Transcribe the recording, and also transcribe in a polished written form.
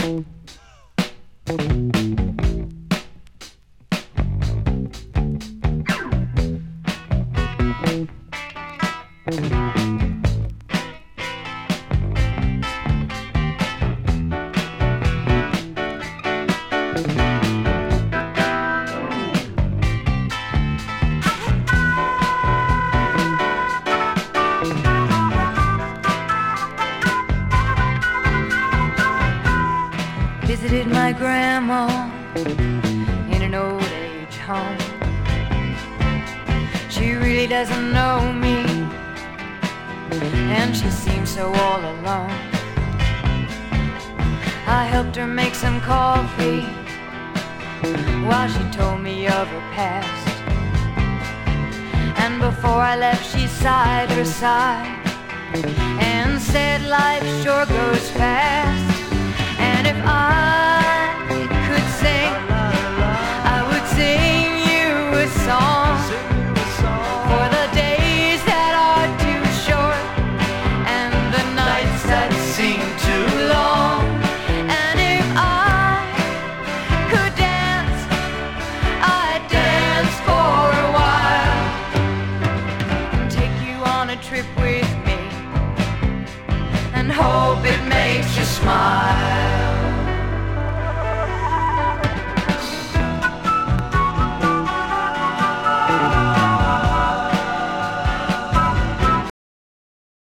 Visited my grandma in an old age home. She really doesn't know me, and she seems so all alone. I helped her make some coffee while she told me of her past. And before I left she sighed her sigh and said life sure goes fast. And if I could sing, I would sing you a song for the days that are too short and the nights that seem too long. And if I could dance, I'd dance for a while and take you on a trip with me and hope it makes you smile.